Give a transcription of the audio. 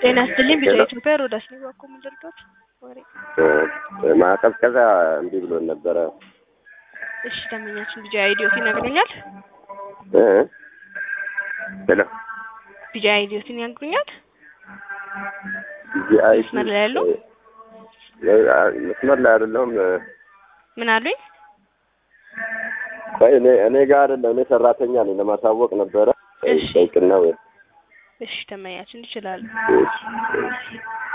ጤና ይስጥልኝ ቢጫ ኢትዮጵያ ሮዳስ ነው ባኮ ምንድርቶት ወሬ ማቀዝቀዛ እንዴ ብሎ ነበር። እሺ ደምኛችን ቢጫ አይዲዮት ይነግሩኛል። ሄሎ ቢጫ አይዲዮት ይነግሩኛል። ቢጫ አይዲ መስመር ላይ ያለው መስመር ላይ አይደለም። ምን አሉኝ? እኔ ጋር አይደለም፣ እኔ ሰራተኛ ነኝ፣ ለማሳወቅ ነበረ። እሺ ነው። እሺ ደምኛችን ይችላል። እሺ